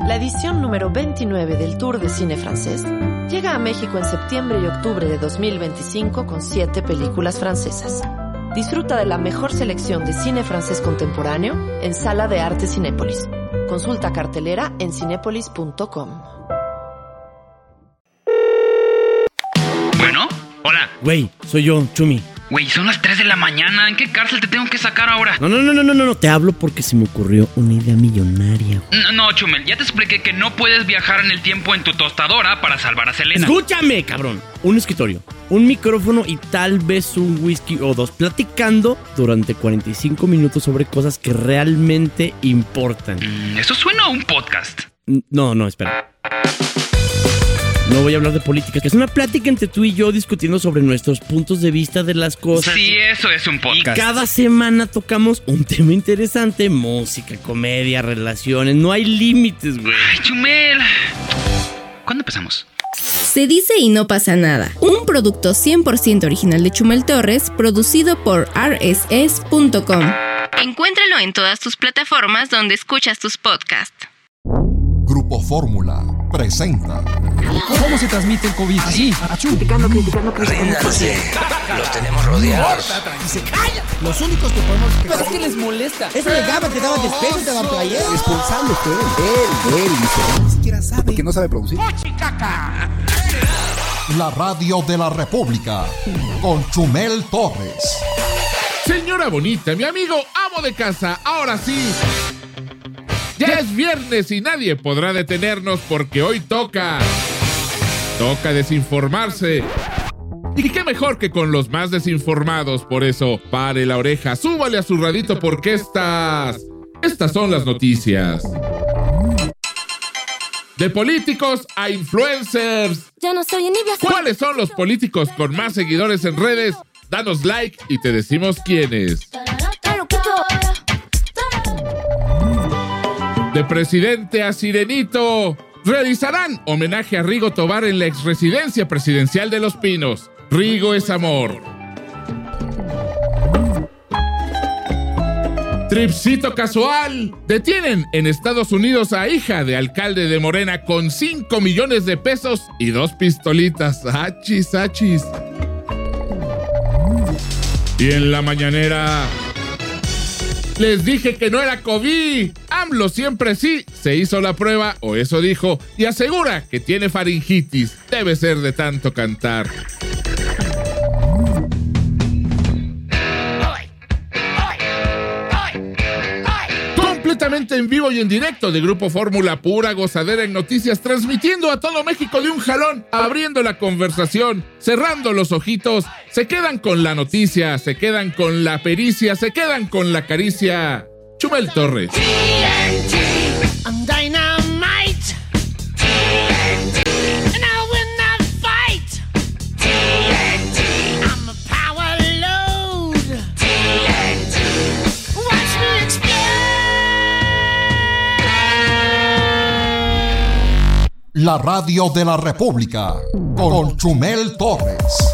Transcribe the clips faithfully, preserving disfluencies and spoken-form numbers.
La edición número veintinueve del Tour de Cine Francés llega a México en septiembre y octubre de dos mil veinticinco con siete películas francesas. Disfruta de la mejor selección de cine francés contemporáneo en Sala de Arte Cinépolis. Consulta cartelera en cinépolis punto com. Bueno, hola. Güey, soy yo, Chumi. Güey, son las tres de la mañana. ¿En qué cárcel te tengo que sacar ahora? No, no, no, no, no, no, te hablo porque se me ocurrió una idea millonaria. No, no, Chumel, ya te expliqué que no puedes viajar en el tiempo en tu tostadora para salvar a Selena. Escúchame, cabrón. Un escritorio, un micrófono y tal vez un whisky o dos, platicando durante cuarenta y cinco minutos sobre cosas que realmente importan. Mm, eso suena a un podcast. No, no, espera. No voy a hablar de política, que es una plática entre tú y yo discutiendo sobre nuestros puntos de vista de las cosas. Sí, eso es un podcast. Y cada semana tocamos un tema interesante: música, comedia, relaciones. No hay límites, güey. Ay, Chumel. ¿Cuándo empezamos? Se dice y no pasa nada. Un producto cien por ciento original de Chumel Torres, producido por R S S punto com. Encuéntralo en todas tus plataformas donde escuchas tus podcasts. Grupo Fórmula presenta. ¿Cómo se transmite el COVID? Así, achú. Criticando, criticando, criticando. Ríndanse, los tenemos rodeados. Y se calla. Los únicos que podemos... Pero es que les molesta. Eso llegaba, te daban despecho, te daban playera. Responsable usted. Él, él dice. Ni siquiera sabe. Porque no sabe producir. La radio de la República con Chumel Torres. Señora bonita, mi amigo amo de casa, ahora sí. Ya es viernes y nadie podrá detenernos porque hoy toca. Toca desinformarse. Y qué mejor que con los más desinformados. Por eso, pare la oreja, súbale a su radito porque estas... Estas son las noticias. De políticos a influencers. Ya no soy Enivia. ¿Cuáles son los políticos con más seguidores en redes? Danos like y te decimos quiénes. De presidente a sirenito. Realizarán homenaje a Rigo Tobar en la exresidencia presidencial de Los Pinos. Rigo es amor. Tripsito casual. Detienen en Estados Unidos a hija de alcalde de Morena con cinco millones de pesos y dos pistolitas. Achis, achis. Y en la mañanera... Les dije que no era COVID. AMLO siempre sí se hizo la prueba, o eso dijo, y asegura que tiene faringitis. Debe ser de tanto cantar. Completamente en vivo y en directo de Grupo Fórmula, pura gozadera en noticias, transmitiendo a todo México de un jalón, abriendo la conversación, cerrando los ojitos, se quedan con la noticia, se quedan con la pericia, se quedan con la caricia. Chumel Torres. T N T, I'm dynamite. T N T, and I will not fight. T N T, I'm a power load. T N T, watch me explode. La radio de la República con Chumel Torres.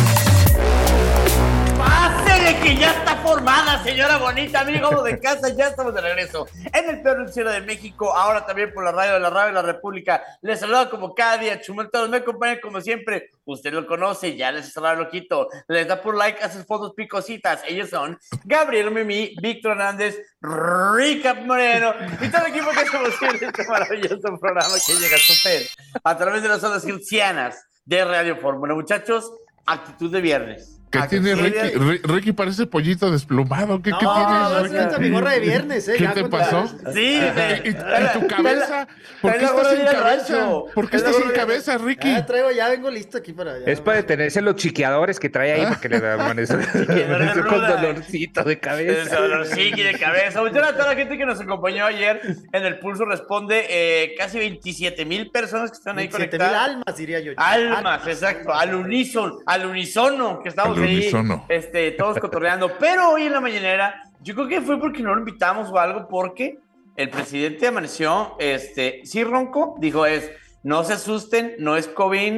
¡Pásele que ya está formada, señora bonita, amigo de casa! Ya estamos de regreso en el peor noticiero de México, ahora también por la radio de la radio de la República. Les saluda como cada día Chumel Torres, me acompaña como siempre. Usted lo conoce, ya les está loquito. Les da por like a sus fotos picositas. Ellos son Gabriel Mimi, Víctor Hernández, Rica Moreno y todo el equipo que hacemos en este maravilloso programa que llega a usted a través de las ondas cristianas de Radio Fórmula. Muchachos, actitud de viernes. ¿Qué tiene Ricky? R- Ricky parece pollito desplumado. ¿Qué, no, ¿qué tienes, no, Ricky? es mi gorra de viernes, ¿eh? ¿Qué ya te contra... pasó? Sí, ¿Y, y, y tu cabeza? ¿Por qué estás sin cabeza? ¿Por qué estás sin cabeza, Ricky? Ya traigo, ya vengo listo aquí para allá. Es para detenerse los chiqueadores que trae ahí porque le da amanecer con dolorcito de cabeza. Dolorcito de cabeza. Muchas gracias a toda la gente que nos acompañó ayer en El Pulso Responde. Eh, casi veintisiete mil personas que están ahí conectadas. veintisiete mil almas, diría yo. Almas, almas, exacto. Al unísono, al unísono que estamos al ahí. Unísono. Este, todos cotorreando, pero hoy en la mañanera, yo creo que fue porque no lo invitamos o algo, porque el presidente amaneció, este, sí ronco, dijo es, no se asusten, no es COVID,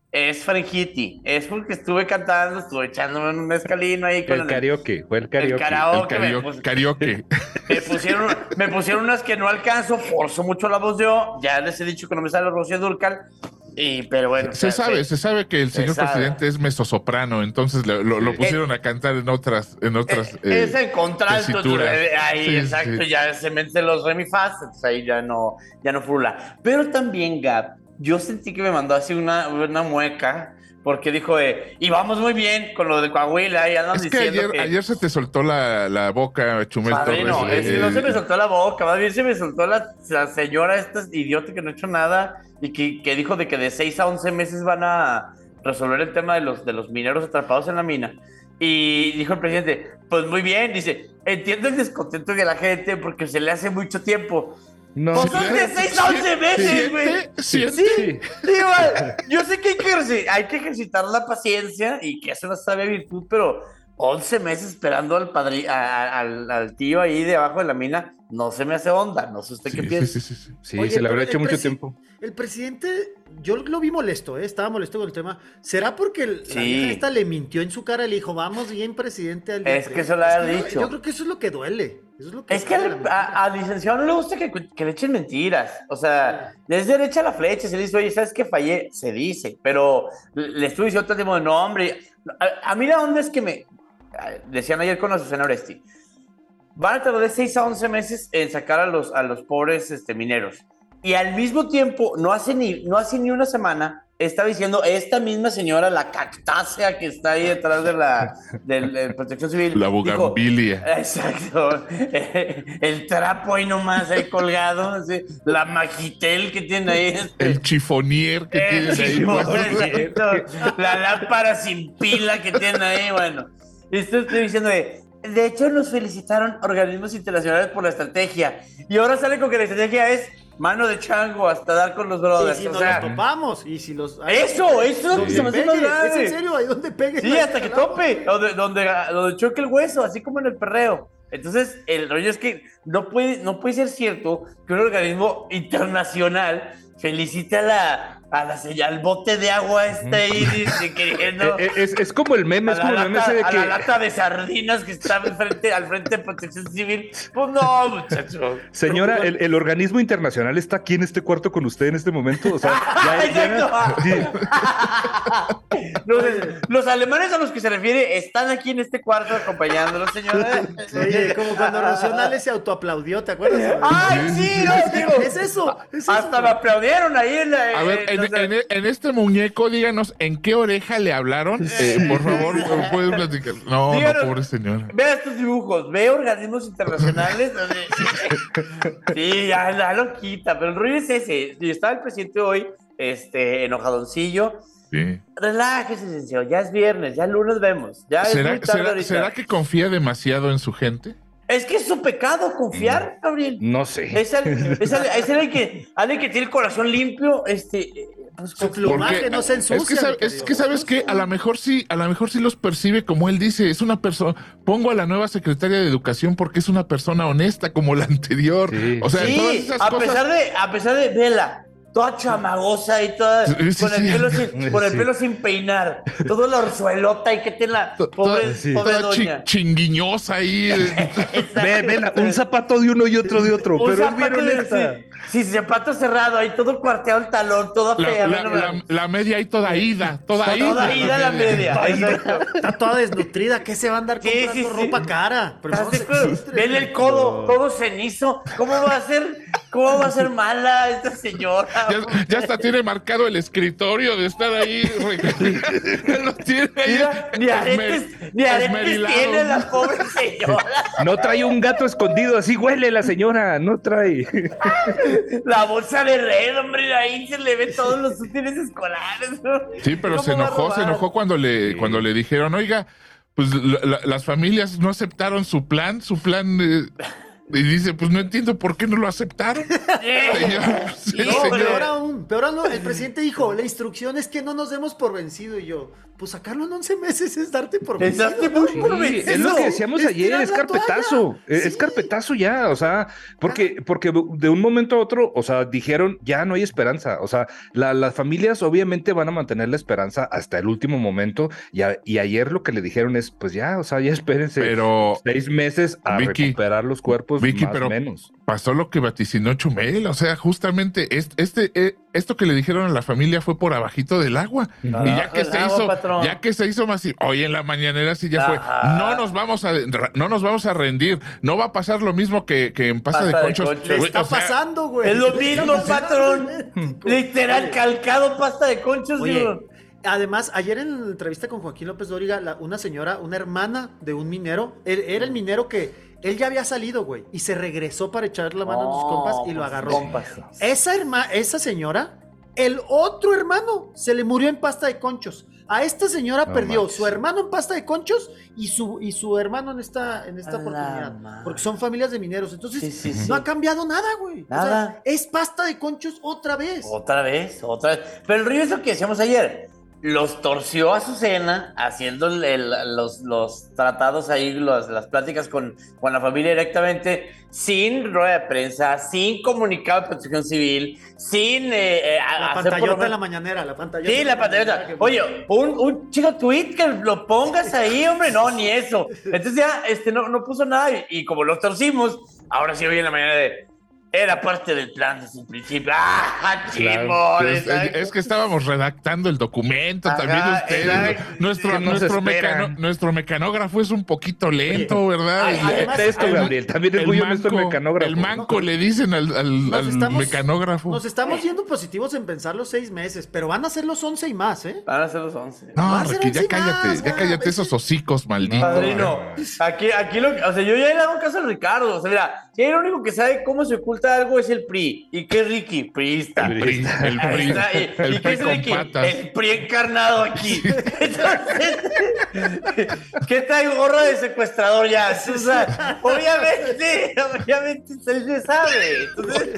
Es Frangitti, es porque estuve cantando, estuve echándome un mezcalino ahí con el karaoke, fue el karaoke. El karaoke, el karaoke, me, pus, karaoke. Me, pusieron, me pusieron unas que no alcanzo, forzo mucho la voz yo, ya les he dicho que no me sale Rocío Dúrcal, y, pero bueno. Se, se sabe, se sabe que el señor sabe. presidente es mezzosoprano, entonces lo, lo, lo pusieron eh, a cantar en otras, en otras. Eh, es el contralto, entonces, ahí sí, exacto, sí. Ya se meten los re mi fa, entonces ahí ya no, ya no frula. Pero también, Gab, yo sentí que me mandó así una, una mueca. Porque dijo, eh, y vamos muy bien con lo de Coahuila. Y andan es que diciendo ayer, que ayer se te soltó la, la boca, Chumel Torres. No, eh, es, no se me soltó la boca, más bien se me soltó la, la señora esta idiota que no ha hecho nada y que, que dijo de que de seis a once meses van a resolver el tema de los, de los mineros atrapados en la mina. Y dijo el presidente, pues muy bien, dice, entiendo el descontento de la gente porque se le hace mucho tiempo. No. Pues son de seis a once meses, güey. Sí, sí, sí. sí. Yo sé que hay que, hay que ejercitar la paciencia y que es una sabia virtud, pero once meses esperando al padre, a, al, al tío ahí debajo de la mina, no se me hace onda. No sé usted sí, qué piensa. Sí, sí, sí. sí. Oye, se le habrá hecho mucho tiempo. El presidente, yo lo vi molesto, ¿eh? Estaba molesto con el tema. ¿Será porque el, sí. la vieja esta le mintió en su cara y le dijo, vamos bien, presidente? Al es que eso lo ha dicho. Yo creo que eso es lo que duele. Eso es lo que es que al, a, al licenciado no le gusta que, que le echen mentiras. O sea, sí. le es derecha la flecha. Se le dice, oye, ¿sabes qué fallé? Se dice. Pero le estuve diciendo todo el tiempo, no, hombre. A, a mí la onda es que me... Decían ayer con Azucena Oresti. Van a tardar de seis a once meses en sacar a los, a los pobres este, mineros. Y al mismo tiempo, no hace, ni, no hace ni una semana, estaba diciendo esta misma señora, la cactácea que está ahí detrás de la de, de Protección Civil. La bugambilia. Dijo, exacto. El trapo ahí nomás, ahí colgado. ¿Sí? La magitel que tiene ahí. Este. El chifonier que tiene ahí. Chifonier, la lámpara sin pila que tiene ahí, bueno. Esto estoy diciendo de... De hecho, nos felicitaron organismos internacionales por la estrategia. Y ahora sale con que la estrategia es mano de chango hasta dar con los brothers. Y si o nos sea, los topamos. Y si los... Eso, eso sí. se me hace más grave. ¿Es en serio? ¿Ahí donde pegue? Sí, hasta que tope. Donde, donde, donde choque el hueso, así como en el perreo. Entonces, el rollo es que no puede, no puede ser cierto que un organismo internacional felicite a la... A la al bote de agua está ahí dice, queriendo es, es como el meme, es como el meme lata, ese de a que la lata de sardinas que está al frente, al frente de Protección Civil. Pues no, muchacho. Señora, el, el organismo internacional está aquí en este cuarto con usted en este momento. O sea, ya, ya, sí. los, los alemanes a los que se refiere están aquí en este cuarto acompañándolos, señora. Oye, como cuando Racionales se autoaplaudió, ¿te acuerdas? Ay, sí, no, digo, es eso. Es hasta eso. me aplaudieron ahí en la. A ver, en, en, en este muñeco, díganos, ¿en qué oreja le hablaron? Eh, por favor, ¿pueden platicar? No, díganos, no, pobre señora. Vea estos dibujos, ve organismos internacionales. Sí, ya, ya lo quita, pero el rollo es ese. Y estaba el presidente hoy, este, enojadoncillo. Sí. Relájese, señor, ya es viernes, ya el lunes vemos. Ya ¿Será, es muy tarde ¿será, ahorita. ¿Será que confía demasiado en su gente? Es que es su pecado confiar, Gabriel. No sé. Es alguien, es alguien, es alguien que, alguien que tiene el corazón limpio, este, pues su plumaje no se ensucia. Es que, sabe, es que sabes que a lo mejor sí, a lo mejor sí los percibe como él dice, es una persona, pongo a la nueva secretaria de Educación porque es una persona honesta como la anterior. Sí. O sea, sí, todas esas a cosas... pesar de, a pesar de Vela. Toda chamagosa y toda, sí, sí, con, el sí. pelo sin, con el pelo sin peinar, toda la orzuelota y que tiene la pobre, sí. pobre toda doña. Chi, chinguiñosa ahí. Ve, ve la, un zapato de uno y otro de otro, un pero es bien honesta. Sí, sí, zapato cerrado, ahí todo cuarteado el talón, toda fea. La, la, la, la media ahí toda ida, toda, toda ida. Toda ida la media. Está, está toda desnutrida, ¿qué se va a andar sí, comprando sí, sí. ropa cara? Pero no se ven el codo, todo cenizo. ¿Cómo va a ser, cómo va a ser mala esta señora? Ya, ya hasta tiene marcado el escritorio de estar ahí. Lo tiene ahí. Mira, ni aretes, ni aretes tiene la pobre señora. No trae un gato escondido, así huele la señora, no trae. La bolsa de red, hombre, ahí se le ve todos los útiles escolares, ¿no? Sí, pero se enojó, se enojó cuando le, sí. cuando le dijeron, oiga, pues la, la, las familias no aceptaron su plan, su plan... Eh, y dice, pues no entiendo por qué no lo aceptaron. Señor, sí, no, señor. Pero ahora aún, peor no, el presidente dijo, la instrucción es que no nos demos por vencido. Y yo, pues sacarlo en once meses es darte por vencido. Sí, por vencido. Es lo que decíamos es ayer, es carpetazo. Es, sí. es carpetazo ya, o sea, porque, porque de un momento a otro, o sea, dijeron, ya no hay esperanza. O sea, la, las familias obviamente van a mantener la esperanza hasta el último momento. Y, a, y ayer lo que le dijeron es, pues ya, o sea, ya espérense pero, seis meses a Vicky, recuperar los cuerpos Vicky, más o menos. Pasó lo que vaticinó Chumel, o sea, justamente este, este, esto que le dijeron a la familia fue por abajito del agua. Ah, y ya que se agua, hizo, patrón. ya que se hizo más, hoy en la mañanera sí ya Ajá. fue, no nos vamos a, no nos vamos a rendir, no va a pasar lo mismo que, que en pasta, pasta de conchos. De conchos. Le está o sea, pasando, güey. Es lo mismo, patrón. Literal, calcado pasta de conchos, Oye, digo. Además, ayer en la entrevista con Joaquín López Dóriga, la, una señora, una hermana de un minero, él, era el minero que él ya había salido, güey, y se regresó para echar la mano oh, a sus compas y lo agarró. Compas. Esa, herma, esa señora, el otro hermano se le murió en pasta de conchos. A esta señora no perdió manches. su hermano en pasta de conchos y su, y su hermano en esta, en esta oportunidad. Man. Porque son familias de mineros. Entonces, sí, sí, sí. no ha cambiado nada, güey. Nada. O sea, es pasta de conchos otra vez. Otra vez, otra vez. Pero el río es lo que decíamos ayer. Los torció a Azucena haciendo el, el, los, los tratados ahí, los, las pláticas con, con la familia directamente, sin rueda de prensa, sin comunicado de protección civil, sin... Eh, la pantallota por... de la mañanera, la pantallota. Sí, la pantallota. Que... Oye, un, un chico tweet que lo pongas ahí, hombre, no, ni eso. Entonces ya este, no, no puso nada y, y como los torcimos, ahora sí hoy en la mañana de... Era parte del plan desde el principio. ¡Ah, chimón! Claro. Es, es que estábamos redactando el documento, Ajá, también ustedes. Nuestro, nuestro, mecano, nuestro mecanógrafo es un poquito lento, Oye, ¿verdad? Ay, además, esto, el, Gabriel, también es muy honesto el mecanógrafo. El manco no, le dicen al, al, al estamos, mecanógrafo. Nos estamos yendo positivos en pensar los seis meses, pero van a ser los once y más, ¿eh? Van a ser los once. No, Ricky, ya cállate, más, ya cállate esos hocicos malditos. Padrino, aquí, aquí lo, o sea, yo ya le hago caso a Ricardo. O sea, mira, si hay el único que sabe cómo se oculta algo es el P R I. ¿Y qué es Ricky? Priista. El P R I. El P R I. ¿Y, el ¿y qué es Ricky? Patas. El P R I encarnado aquí. Entonces, ¿qué trae gorro de secuestrador ya? O sea, obviamente, obviamente él se sabe. Entonces...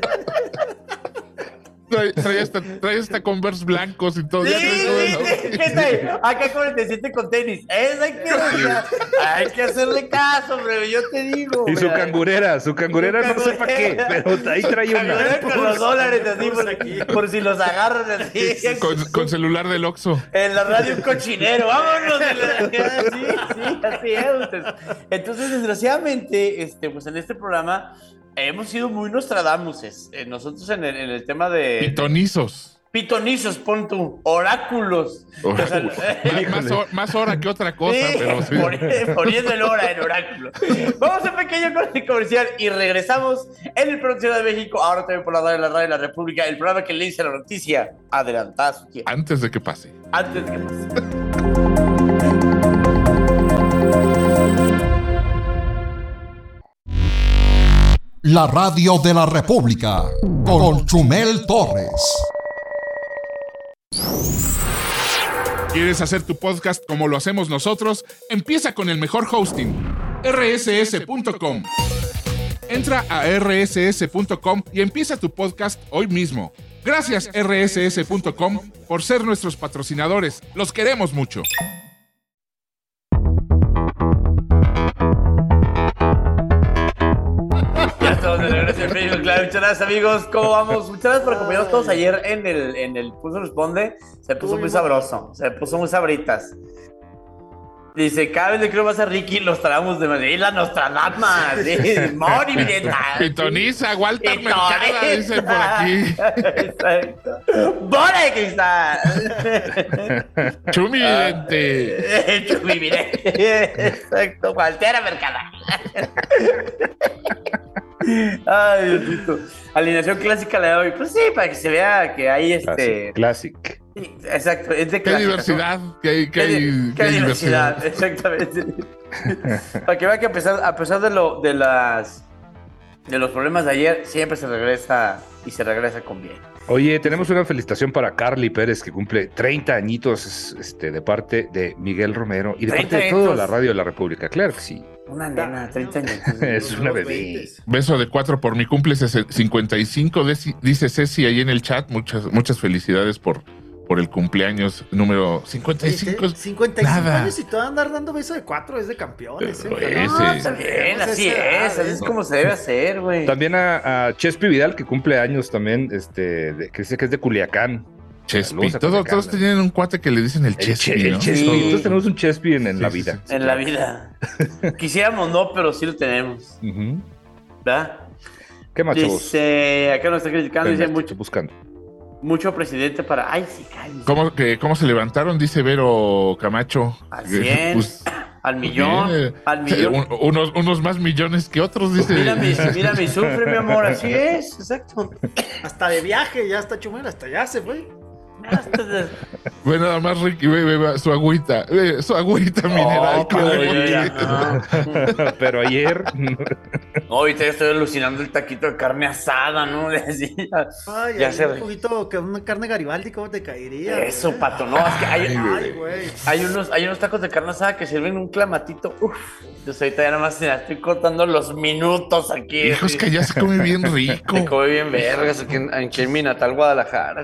Trae, trae, hasta, trae hasta Converse blancos y todo. Sí, sí, sí. ¿Qué está ahí? Acá cuarenta y siete con tenis. Es, hay, que, hay que hacerle caso, hombre, yo te digo. Y su cangurera, su cangurera, su cangurera no sé para qué, pero ahí trae una. Con los dólares así por aquí, por si los agarran así. Con, con celular del Oxxo. En la radio un cochinero, vámonos. La... Sí, sí, así es. Entonces, desgraciadamente, este, pues en este programa... Hemos sido muy Nostradamuses. Eh, nosotros en el, en el tema de... Pitonizos. Pitonizos, pon tú. Oráculos. Oráculos. O sea, más, más, or, más hora que otra cosa, sí, pero sí. Poniendo el hora en oráculo. Vamos a un pequeño corte comercial y regresamos en el Producción de México. Ahora también por la radio, la radio de la República. El programa que le dice la noticia adelantada su tiempo. Antes de que pase. Antes de que pase. La radio de la República, con Chumel Torres. ¿Quieres hacer tu podcast como lo hacemos nosotros? Empieza con el mejor hosting, erre ese ese punto com. Entra a erre ese ese punto com y empieza tu podcast hoy mismo. Gracias erre ese ese punto com por ser nuestros patrocinadores. Los queremos mucho. Claro, muchas gracias, amigos. ¿Cómo vamos? Muchas gracias por acompañarnos todos ayer en el, en el Pulso Responde. Se puso muy sabroso, se puso muy sabritas. Dice, cada vez le creo más a Ricky, los tramos de Madrid, la Nostradamus, Mori, Pitoniza, Walter Mercado, dice por aquí. Exacto. ¡Bola de cristal! Chumi Vidente. Chumi Vidente. Exacto, Walter Mercado. Ay, Diosito. Alineación clásica le doy. Pues sí, para que se vea que hay este. Classic. Sí, exacto, es de clásica. Qué diversidad. ¿No? Que hay, que hay, qué, qué hay diversidad, diversidad, exactamente. Para que vea que a pesar, a pesar de lo, de las de los problemas de ayer, siempre se regresa y se regresa con bien. Oye, tenemos una felicitación para Carly Pérez, que cumple treinta añitos este, de parte de Miguel Romero y de parte de toda la radio de la República. Claro que sí. Una nena, treinta años. Es una bebé. Beso de cuatro por mi cumple cincuenta y cinco, dice Ceci ahí en el chat. Muchas, muchas felicidades por, por el cumpleaños número cincuenta y cinco. Oye, cincuenta y cinco nada. años y te van a andar dando beso de cuatro, es de campeones. Pero ¿eh? ese- No, está bien, así es, así es como se debe hacer, güey. También a, a Chespi Vidal, que cumple años también, este, de- que dice que es de Culiacán. Chespi. Saludos a Todos, Culiacán. todos tenían un cuate que le dicen el El, Chespi, Che- el ¿no? Chespi. Sí. Todos tenemos un Chespi en, en Sí, la sí, vida. sí. En la vida. Quisiéramos no, pero sí lo tenemos. Ujú. ¿Verdad? ¿Qué más, chavos? Dice, acá nos está criticando, dice Espérame, mucho, estoy buscando. mucho presidente para. Ay, sí, cállese. ¿Cómo, que, ¿Cómo se levantaron? Dice Vero Camacho. Al cien, Pues, al millón, bien, eh, al millón. un- unos, unos más millones que otros, dice. Mira mi, mira mi sufre, mi amor, así es, exacto. Hasta de viaje, ya está Chumel, hasta allá se fue. Ve nada más, Ricky, ve, ve, ve, su agüita, ve, su agüita mineral. qué con bonita. leche. Pero ayer. Ahorita ya estoy alucinando el taquito de carne asada, ¿no? Sí, ya- Ay, ya ay, se un re- poquito que una carne Garibaldi, ¿cómo te caería? Eso, güey? pato, no, es que hay, Ay, güey. hay unos, hay unos tacos de carne asada que sirven un clamatito. Uf, yo ahorita ya nada más ya estoy cortando los minutos aquí. Hijo, es que ya se come bien rico. Se come bien vergas aquí en, aquí en mi natal Guadalajara.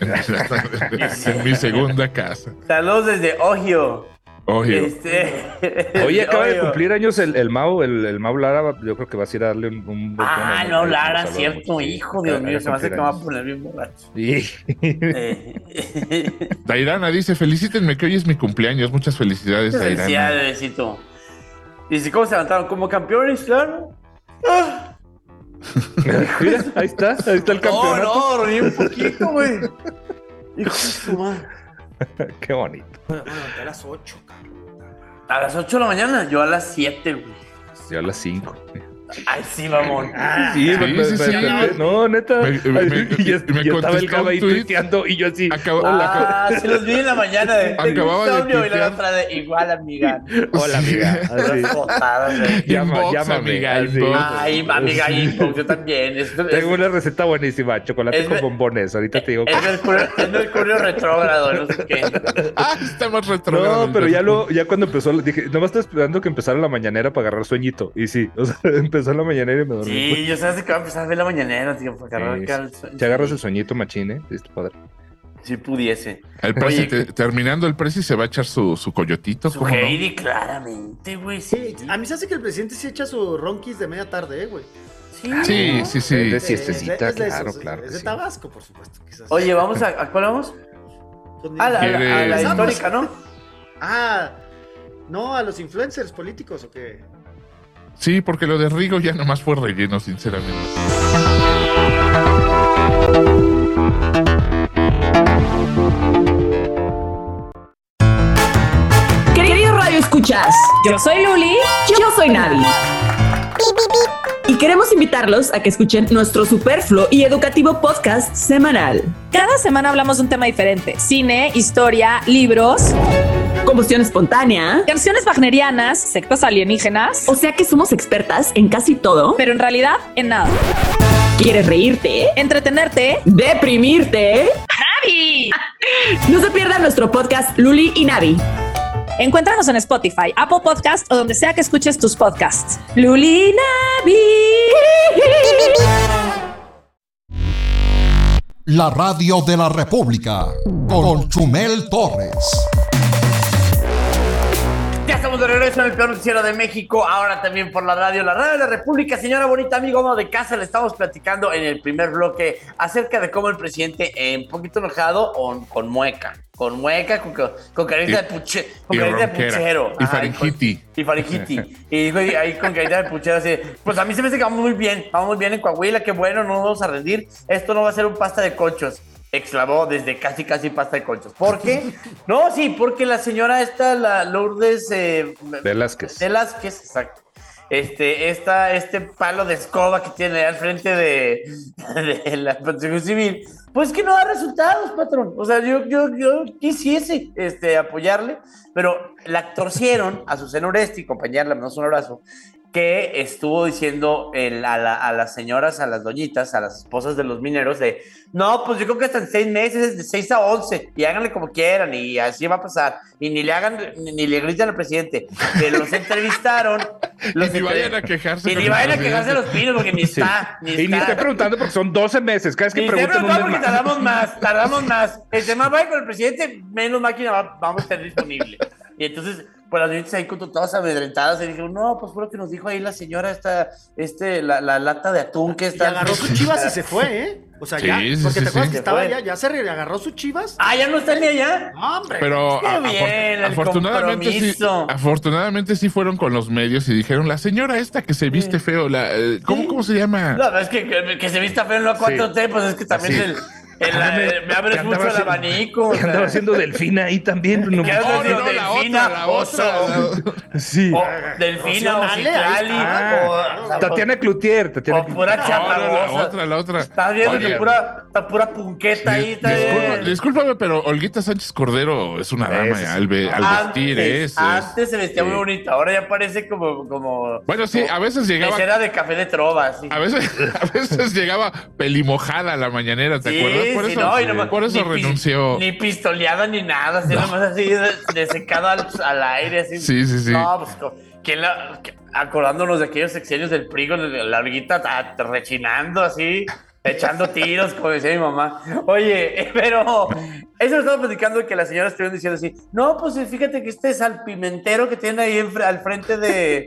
En mi segunda casa. Saludos desde Ohio. Oye, Este, Oye, acaba de Ohio. cumplir años el, el Mau, el, el Mau Lara. Yo creo que vas a ir a darle un. un Ah, bueno, no, Lara, saludos, cierto, sí. hijo, Dios Acaba mío, de se me hace que me va a cumplir poner bien borracho. años. Sí. Eh, Dairana dice, felicítenme que hoy es mi cumpleaños. Muchas felicidades, Dairana. Felicidades, besito. Dice, ¿cómo se levantaron? ¿Como campeones, claro? Ah, Mira, ahí está, ahí está el campeonato. no, no, dormí un poquito, güey. Hijo de su madre. Qué bonito. Bueno, a las ocho, cabrón. A las ocho de la mañana, yo a las siete, güey. Ya a las cinco. Ay, sí, mamón. Sí, sí, me- me- sí, sí. me- no, neta. Me- me- me- y yo, me yo estaba el contestó Gaba ahí un tuit. tuiteando y yo así. Acabo- Ah, se los vi en la mañana de Acababa de insomnio y la tuitear. otra de igual, amiga. Hola, amiga. Así. Las botadas, güey. Llama, Inbox, llámame. amiga, así. inbox. Ay, amiga, inbox, yo también. Es, es, Tengo una receta buenísima, chocolate Es con ver- bombones. Ahorita te digo. es Mercurio, es Mercurio retrógrado, no sé qué. Ah, está más retrógrado. No, pero ya lo, ya cuando empezó, dije, nomás estaba esperando que empezara la mañanera para agarrar sueñito. Y sí, o sea, empezó la mañanera y me dormí. Sí, yo sabes que va a empezar a ver la mañanera, tío, para agarrar Sí, acá el sueño. Te agarras el sueñito machín, ¿eh? Sí, está padre. Si pudiese. El Prezi, Oye, te- terminando el Prezi se va a echar su, su coyotito. su ¿cómo no? Heidi, claramente, güey, sí. Sí, a mí se hace que el presidente sí echa su ronquis de media tarde, eh, güey. Sí, sí, sí. Es de Eh, siestecita, es de claro, esos, claro Es que de sí. Tabasco, por supuesto. Quizás. Oye, vamos a, ¿a cuál vamos? Con- A la, a la- a la ¿Quieres- histórica, ¿no? Ah, no, a los influencers políticos, ¿o qué? Sí, porque lo de Rigo ya nomás fue relleno, sinceramente. Queridos Radio Escuchas, yo soy Luli, yo soy Navi. Y queremos invitarlos a que escuchen nuestro superfluo y educativo podcast semanal. Cada semana hablamos de un tema diferente: cine, historia, libros, Combustión espontánea. canciones wagnerianas, sectas alienígenas, O sea que somos expertas en casi todo. pero en realidad en nada. ¿Quieres reírte? Entretenerte. ¿Deprimirte? ¡Navi! No se pierdan nuestro podcast Luli y Navi. Encuéntranos en Spotify, Apple Podcast o donde sea que escuches tus podcasts. Luli y Navi. La radio de la República con Chumel Torres. Ya estamos de regreso en el peor noticiero de México, ahora también por la radio, la radio de la República. Señora bonita, amigo, amo de casa, le estamos platicando en el primer bloque acerca de cómo el presidente, eh, un poquito enojado o con mueca, con mueca, con, con carita Y- de puche, con y carita de ronquera, puchero. y Ajá, faringiti. con- Y faringiti. Y güey, ahí con carita de puchero así, pues a mí se me hace que vamos muy bien, vamos muy bien en Coahuila, qué bueno, no nos vamos a rendir, esto no va a ser un pasta de conchos. Exclamó desde casi casi pasta de conchos. ¿Por qué? No, sí, porque la señora esta, la Lourdes eh, Velázquez. Velázquez, exacto. Este, esta, este palo de escoba que tiene al frente de, de la protección civil, pues que no da resultados, patrón. O sea, yo, yo, yo quisiese este, apoyarle, pero la torcieron a Susana Oresti, compañera, le mandamos un abrazo. que estuvo diciendo el, a, la, a las señoras, a las doñitas, a las esposas de los mineros de, no, pues yo creo que hasta en seis meses, de seis a once, y háganle como quieran, y así va a pasar, y ni le hagan, ni, ni le griten al presidente, que los entrevistaron. Los y ni entre... vayan a quejarse. Y ni vayan a quejarse a los pinos, porque ni sí. está, ni y está. ni está preguntando porque son doce meses, cada vez que ni preguntan un mes porque más. tardamos más, tardamos más. Entre más vaya con el presidente, menos máquina va, vamos a tener disponible. Y entonces... pues las niñas ahí con todas amedrentadas y dijeron, no, pues fue lo que nos dijo ahí la señora esta, este, la, la lata de atún que está... Y agarró sus chivas y se fue, ¿eh? O sea, sí, ya, sí, porque sí, te acuerdas sí. que estaba ya, ya se re- agarró sus chivas. Ah, ¿ya no está ni allá? No, hombre. Pero Qué a, bien, afor- el afortunadamente sí, compromiso. afortunadamente sí fueron con los medios y dijeron, la señora esta que se viste Sí. feo, la, eh, ¿cómo, Sí. ¿cómo se llama? No, es que, que, que se vista feo en la cuatro T, Sí. pues es que también Sí. el... el, el- me abres mucho el abanico. Que andaba haciendo delfina ahí también. No, ¿Qué No, haces, no, no, la delfina, otra, la oso? otra. sí. O delfina, o ciclali, Ah, o... o sea, Tatiana Cloutier. Tatiana o pura No, no, chaparrosa. la otra, la otra. Estás viendo Oye, que pura, está pura punqueta ahí. Está disculpa- bien. discúlpame, pero Olguita Sánchez Cordero es una dama Es- al, ve- al Antes, vestir, es, es- antes se vestía sí. muy bonito, ahora ya parece como... como Bueno, sí, a veces llegaba... mesera de café de trova, sí. A veces, a veces llegaba pelimojada a la mañanera, ¿te Sí, acuerdas? Por sí, eso, no, y nomás- por eso ni pis- renunció. Ni pistoleada ni nada, así nomás así de, de secado al, al aire, así. Sí, sí, sí. No, pues, co- ¿quién la, que- acordándonos de aquellos sexenios del P R I con la orguita ta- rechinando así, echando tiros, como decía mi mamá. Oye, pero eso lo estamos platicando de que las señoras estuvieron diciendo así, no, pues fíjate que este salpimentero que tiene ahí en fre- al frente de,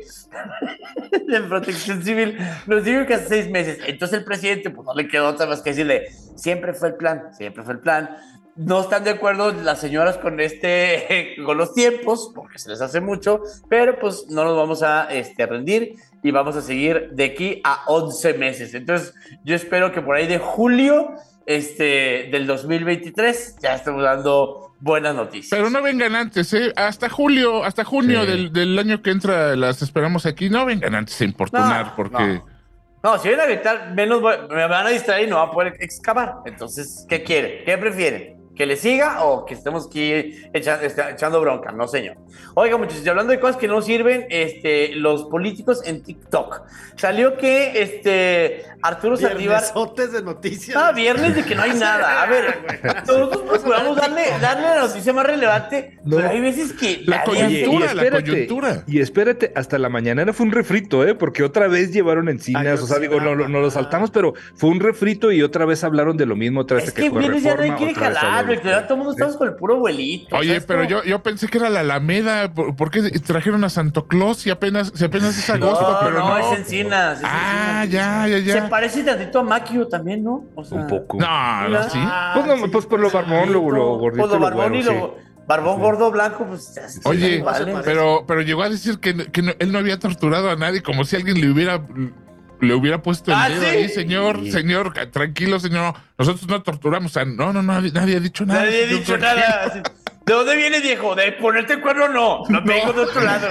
de Protección Civil nos dijo que hace seis meses. Entonces el presidente, pues no le quedó otra más que decirle, siempre fue el plan, siempre fue el plan. No están de acuerdo las señoras con este, con los tiempos, porque se les hace mucho, pero pues no nos vamos a este, rendir y vamos a seguir de aquí a once meses. Entonces, yo espero que por ahí de julio este, del dos mil veintitrés ya estemos dando buenas noticias. Pero no vengan antes, ¿eh? Hasta julio, hasta junio Sí. del, del año que entra las esperamos aquí. No vengan antes a importunar, No, porque... no. No, si vienen a gritar, menos voy- me van a distraer y no va a poder excavar. Entonces, ¿qué quieren? ¿Qué prefieren? ¿Que le siga o que estemos aquí echa- está- echando bronca? No, señor. Oiga, muchachos, y hablando de cosas que no sirven, este, los políticos en TikTok. Salió que este, Arturo Saldívar... Viernesotes de noticias. Ah, viernes de que no hay nada. A ver, nosotros procuramos darle, darle la noticia más relevante, No. pero hay veces que... La nadie hace- coyuntura, la coyuntura. Y espérate, hasta la mañanera fue un refrito, ¿eh? Porque otra vez llevaron encinas, Ay, o sea, digo, no, no, no lo saltamos, pero fue un refrito y otra vez hablaron de lo mismo, otra vez Es que, que fue viernes ya reforma, nadie quiere otra vez jalar, hablaron- güey, que ya todo el mundo estamos con el puro abuelito. Oye, ¿sabes pero cómo? yo, yo pensé que era la Alameda. ¿Por, por qué trajeron a Santo Claus y apenas, si apenas es agosto? No, pero no, no, es Encinas. es Ah, Encinas. ya, ya, Se ya. parece tantito a Makio también, ¿no? O sea, Un poco. No, no, sí. Ah, Pues, no, sí, pues por lo barbón, lo, lo gordito, Pues lo y lo barbón güero, y lo... sí. Barbón gordo blanco, pues... ya se- Oye, se vale. pero, pero llegó a decir que, que no- él no había torturado a nadie, como si alguien le hubiera le hubiera puesto el Ah, dedo ¿sí? ahí, señor, Sí. señor, ca- tranquilo, señor. Nosotros no torturamos a... No, no, no, nadie, nadie ha dicho nada. Nadie ha señor, dicho tranquilo. nada. Así, ¿de dónde viene, viejo? ¿De ponerte el cuerno? No, no vengo de otro lado.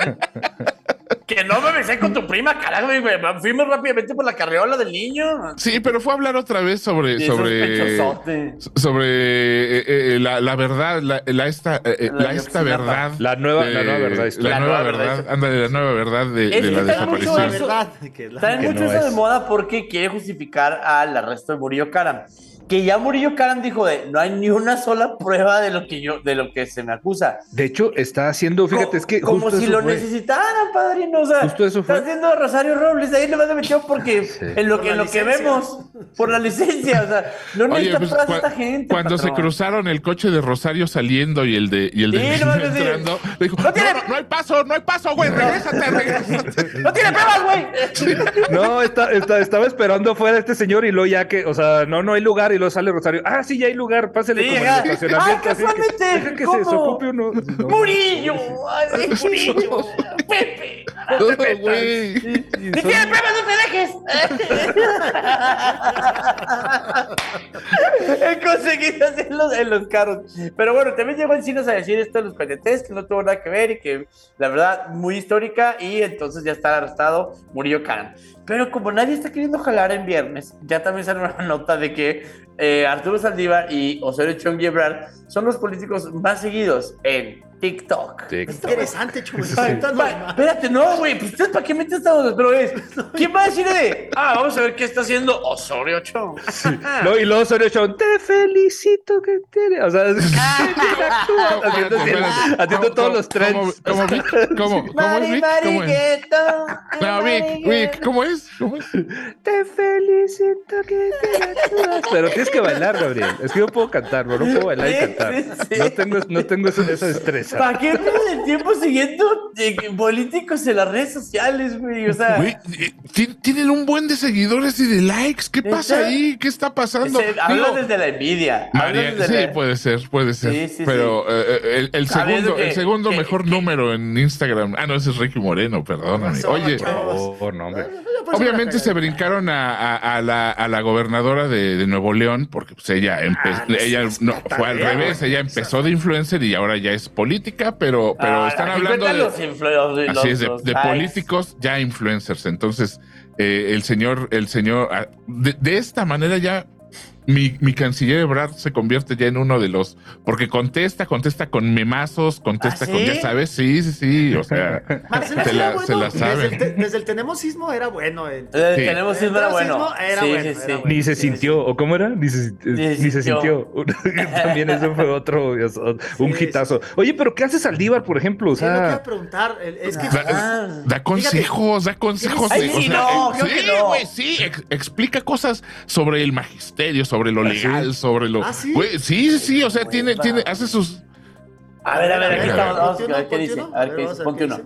Que no me besé con tu prima, carajo, güey. Fuimos rápidamente por la carriola del niño. Sí, pero fue a hablar otra vez sobre... Sí, sobre sospechosote. sobre eh, eh, la, la verdad, la, la esta, eh, eh, La la esta dioxinata. verdad. La nueva- de- la nueva verdad La, histórica. nueva La nueva verdad, verdad. ándale, la nueva verdad de, Es de que la trae mucho desaparición. eso. verdad. Que la- Trae que mucho no eso de es. moda porque quiere justificar al arresto de Murillo Karam. Que ya Murillo Karam dijo de no hay ni una sola prueba de lo que yo, de lo que se me acusa. De hecho, está haciendo, fíjate, Co- es que como justo si eso lo fue. necesitaran, padrino. O sea, Justo eso fue. está haciendo Rosario Robles, ahí le vas a meter porque Sí. en lo Por que, en la lo que licencia. vemos, por la licencia, o sea, no Oye, necesita pues, pruebas cua- esta gente. cuando se patrón. cruzaron el coche de Rosario saliendo y el de y el de Sí, Medina no, no, sí. entrando, le dijo, No no, tiene- no, no hay paso, no hay paso, güey, regrésate, regrésate. ¡No tiene pruebas, güey! No, está, está- estaba esperando fuera este señor y luego ya que, o sea, no, no hay lugar y luego sale Rosario. Ah, sí, ya hay lugar, pásale Sí, como en ya. el estacionamiento. Ah, así que casualmente, dejen que se ¿cómo? desocupe uno. No. ¡Murillo! ¡Ay, Murillo! ¡Pepe! No, güey. Si tiene pruebas, no te dejes. He conseguido hacerlos en los carros. Pero bueno, también llegó Encinas a decir esto de los P N Ts, que no tuvo nada que ver y que la verdad muy histórica, y entonces ya está arrestado Murillo Karam. Pero como nadie está queriendo jalar en viernes, ya también sale una nota de que eh, Arturo Saldívar y Osorio Chong Ebrard son los políticos más seguidos en TikTok. TikTok. Interesante, Chumel. Sí, sí. Espérate, no, güey, pues ustedes para qué meten esta onda, pero es, ¿quién va a decir de? Ah, vamos a ver qué está haciendo Osorio Chong. Sí. No, y luego Osorio Chong, te felicito que tiene, o sea, haciendo, haciendo, haciendo todos los trends. ¿Cómo, cómo, cómo, cómo es, Vic? ¿Cómo es? No, Vic, Vic, ¿cómo es? ¿Cómo es? Te felicito que te. Pero tienes que bailar, Gabriel. Es que yo puedo cantar, pero no puedo bailar y cantar. Sí, sí. No tengo, no tengo esa, esa destreza. ¿Para qué pierdes el tiempo siguiendo eh, políticos en las redes sociales, güey? O sea, güey, eh, tienen un buen de seguidores y de likes. ¿Qué pasa ahí? ¿Qué está pasando? Hablas desde la envidia. María, sí, la... puede ser, puede ser. Sí, sí, pero sí. Eh, el, el segundo, que, el segundo que, mejor que, número en Instagram. Ah, no, ese es Ricky Moreno, perdóname. Oye, oh, no, hombre. Obviamente se brincaron a, a, a, la, a la gobernadora de, de Nuevo León, porque pues ella, empe- ah, ella no, fue al revés, ella empezó de influencer y ahora ya es política, pero, pero ah, están hablando de, los influ- así es, de, de políticos ya influencers. Entonces, eh, el señor, el señor, de, de esta manera ya mi, mi canciller Ebrard se convierte ya en uno de los, porque contesta, contesta con memazos, contesta ¿Ah, sí? con, ya sabes, sí, sí, sí, o sea, Marcelo, se, la, bueno, se la saben. Desde el, te, desde el tenemos sismo era bueno. El, el sí. tenemos sismo era bueno. Sismo era sí, bueno, sí, era sí. bueno. Ni se sintió, ¿o cómo era? Ni se, ni ni se sintió. También eso fue otro, un sí, hitazo. Sí. Oye, pero ¿qué hace Saldívar, por ejemplo? O sea, sí, no quiero preguntar, es que... Da, ah, da consejos, da consejos. Ay, de, sí, o sea, no, eh, sí, güey, no. sí, ex, explica cosas sobre el magisterio, sobre lo legal, ¿sí? sobre lo... ¿Ah, sí? Güey, sí, sí, o sea, bueno, tiene, tiene, hace sus... A ver, a ver, aquí estamos, vamos a ver qué dice. A ver qué dice, ponte uno.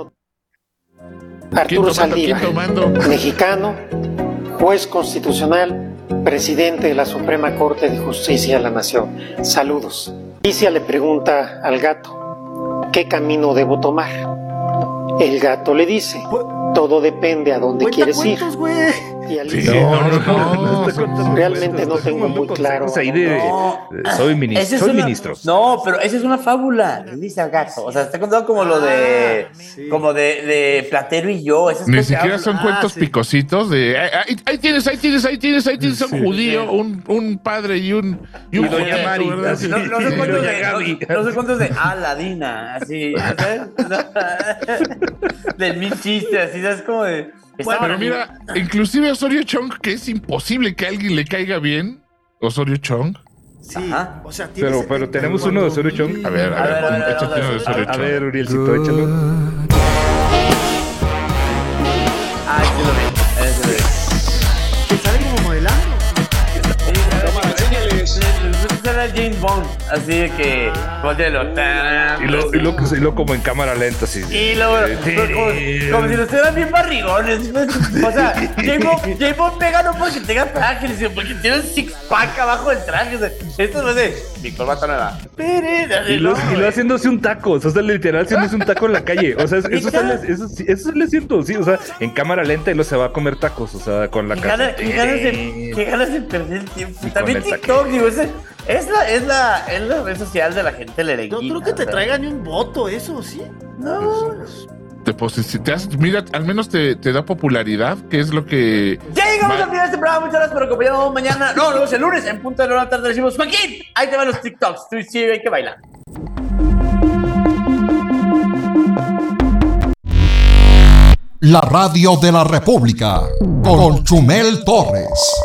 Arturo Saldívar, mexicano, juez constitucional, presidente de la Suprema Corte de Justicia de la Nación. Saludos. Alicia le pregunta al gato, ¿qué camino debo tomar? El gato le dice, todo depende a dónde quieres ir. Y Alicia, sí, no, no, no, no, realmente no tengo muy claro. Ahí de, no, soy ministro. Soy una, ministro. No, pero esa es una fábula. Le dice al gato. O sea, está contando como lo de, ah, sí. como de, de Platero y yo. Esas Ni cosas siquiera son ah, cuentos sí. picositos de ahí, ahí tienes, ahí tienes, ahí tienes, ahí tienes sí, un judío, sí. un, un padre y un y un y doña Mari. No, no, sé cuántos de, no, no sé cuántos de Aladina, así, ¿sabes? Del mil chistes, así, ¿sabes? Como de... Bueno, pero mira, inclusive Osorio Chong, que es imposible que a alguien le caiga bien, Osorio Chong. Sí, Ajá. o sea, pero, pero tenemos uno de Osorio Chong. A ver, a ver, a ver, échate uno de Osorio Chong. A ver, Urielcito, échalo. Ah, sí lo vi, ese lo vi. ¿Te sale como modelando? Era James Bond, así de que modelo. Y lo, y lo, y lo como en cámara lenta, así. Y luego, como, como si los tuvieran bien barrigones. O sea, James Bond, James Bond pega no porque tenga traje, sino porque tiene un six pack abajo del traje. O sea, esto no es de mi corbata nueva. Y lo, y lo haciéndose un taco, o sea, literal haciéndose un taco en la calle. O sea, eso sale, eso, eso le siento, sí, o sea, en cámara lenta y lo se va a comer tacos, o sea, con la cara. Qué ganas de, qué ganas de perder el tiempo. Y también TikTok, digo, ese. Es la, es la, es la red social de la gente lereguina. No creo que te pero... traigan ni un voto, eso, ¿sí? No. Te posicionas, mira, al menos te, te da popularidad, que es lo que... Ya llegamos Ma... al final de este programa, muchas gracias por acompañarnos mañana. No, luego es el lunes, en punto de la hora tarde decimos, Joaquín, ahí te van los TikToks, tú sí hay que bailar. La radio de la República, con Chumel Torres.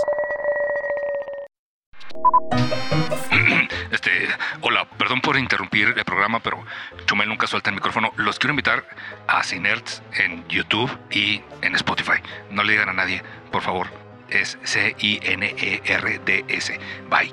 Este, hola, perdón por interrumpir el programa, pero Chumel nunca suelta el micrófono. Los quiero invitar a Cinerds en YouTube y en Spotify. No le digan a nadie, por favor. Es C I N E R D S. Bye.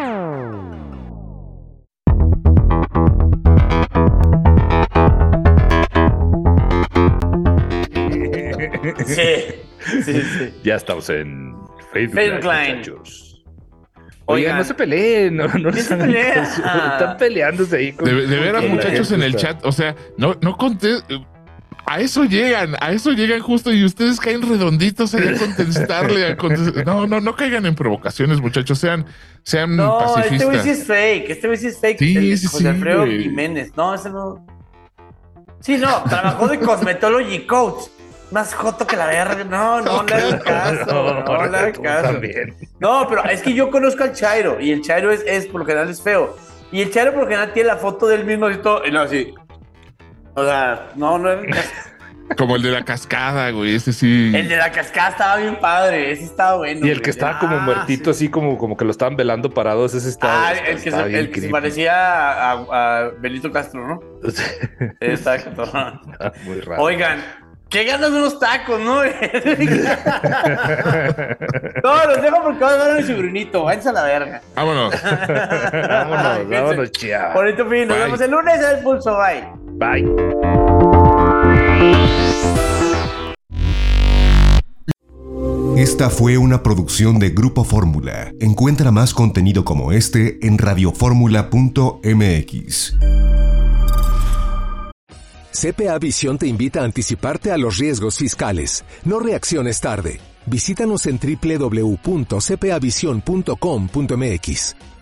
Sí, sí, sí. Ya estamos en Facebook, Facebook Live. Oigan, Oigan, no se peleen, no, no se peleen. Están peleándose ahí. Con, de, de veras, muchachos, en el chat, o sea, no, no conté. A eso llegan, a eso llegan justo y ustedes caen redonditos ahí a contestarle. A contestar. No, no, no caigan en provocaciones, muchachos, sean, sean no, pacifistas. Este güey sí es fake, este güey sí es fake. Sí, el, sí, José sí, Alfredo güey. Jiménez, no, ese no. Sí, no, trabajó de Cosmetology Coach. Más joto que la verga. No, no, no le hagas caso. No, no le hagas caso. También. No, pero es que yo conozco al Chairo y el Chairo es, es por lo general es feo. Y el Chairo por lo general tiene la foto del mismo y todo. Y no, así. O sea, no, no es. Como el de la cascada, güey, ese sí. El de la cascada estaba bien padre, ese estaba bueno. Y el que estaba ah, como muertito, sí. así como, como que lo estaban velando parados, ese estaba. Ah, el, el que, se, el que se parecía a, a, a Benito Castro, ¿no? Exacto. Ah, muy raro. Oigan, qué ganas de unos tacos, ¿no? No, los dejo porque va a dar mi sobrinito, váyanse a la verga. Vámonos. vámonos, vámonos, chao. Bonito fin, nos vemos el lunes en el Pulso, bye. Bye. Esta fue una producción de Grupo Fórmula. Encuentra más contenido como este en radioformula punto m x. C P A Visión te invita a anticiparte a los riesgos fiscales. No reacciones tarde. Visítanos en doble u doble u doble u punto c p a visión punto com punto m x.